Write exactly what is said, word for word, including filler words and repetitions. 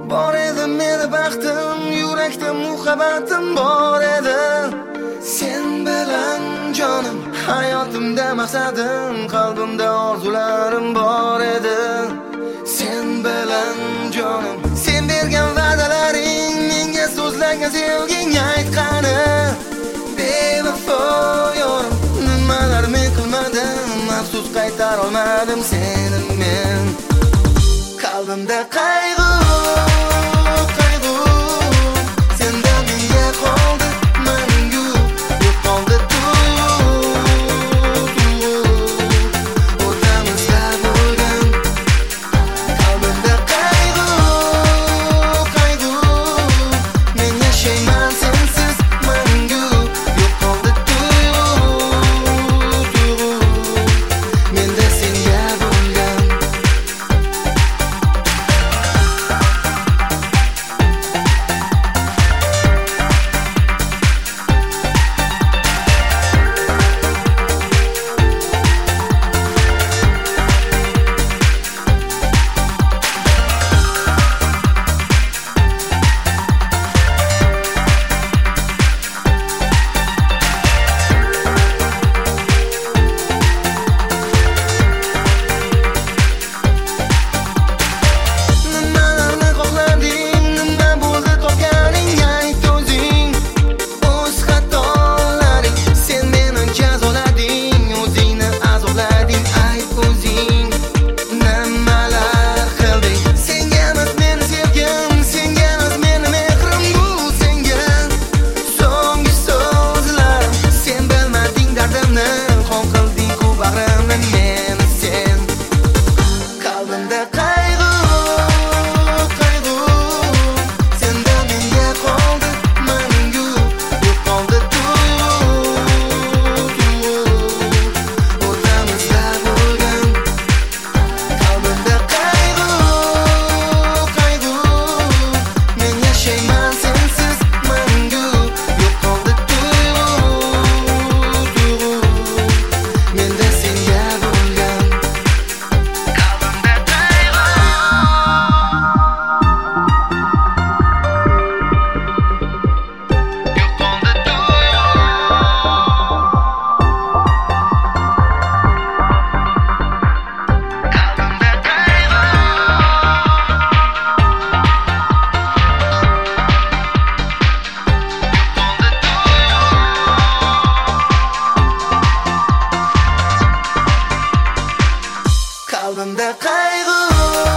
Bor edi meni baxtim, yurakda muhabbatim bor edi. Sen bilan jonim, hayotimda maqsadim, qalbimda orzularim bor edi. Sen bilan jonim, sen bergan va'dalaring, menga so'zlagan sevging aytqani. Bevafo yorim, nimalar men qilmadim, afsus qaytar olmadim seni men. Qalbimda qayg'u, qayg'u, sendan menga qoldi mangu, yo'qoldi tuyg'u, tuyg'u, o'rtamizda bo'lgan. Qalbimda qayg'u, qayg'u, men yashayman sensiz mangu, yo'qoldi tuyg'u, tuyg'u, menda senga bo'lgan. Qalbimda qayg'u